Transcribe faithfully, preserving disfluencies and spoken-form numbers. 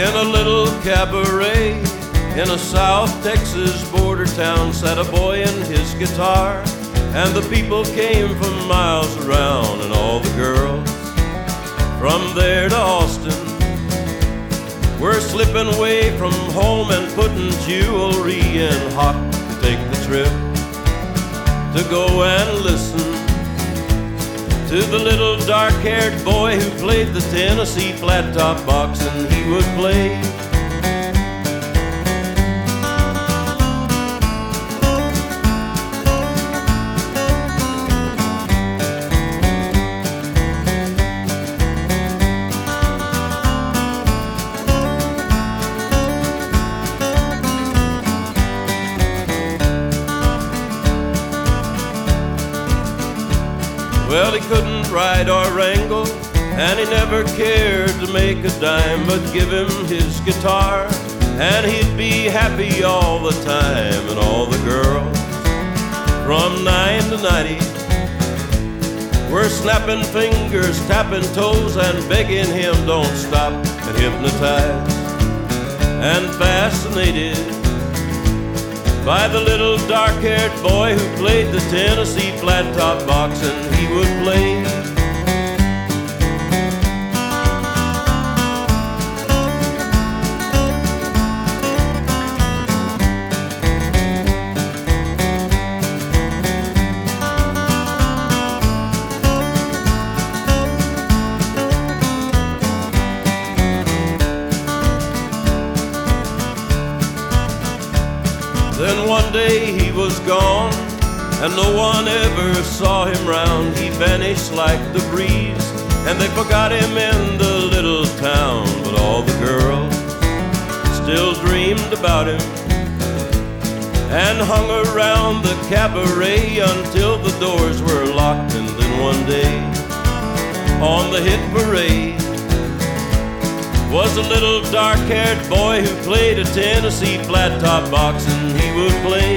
In a little cabaret in a South Texas border town sat a boy and his guitar, and the people came from miles around, and all the girls from there to Austin were slipping away from home and putting jewelry in hot to take the trip to go and listen to the little dark-haired boy who played the Tennessee flat-top box, and he would play Well, he couldn't ride or wrangle, and he never cared to make a dime, but give him his guitar, and he'd be happy all the time. And all the girls from nine to ninety were snapping fingers, tapping toes, and begging him don't stop, and hypnotized and fascinated by the little dark-haired boy who played the Tennessee flat-top box, and he would play Then one day he was gone, and no one ever saw him round. He vanished like the breeze, and they forgot him in the little town. But all the girls still dreamed about him and hung around the cabaret until the doors were locked. And then one day on the hit parade was a little dark-haired boy who played a Tennessee flat-top box, and he would play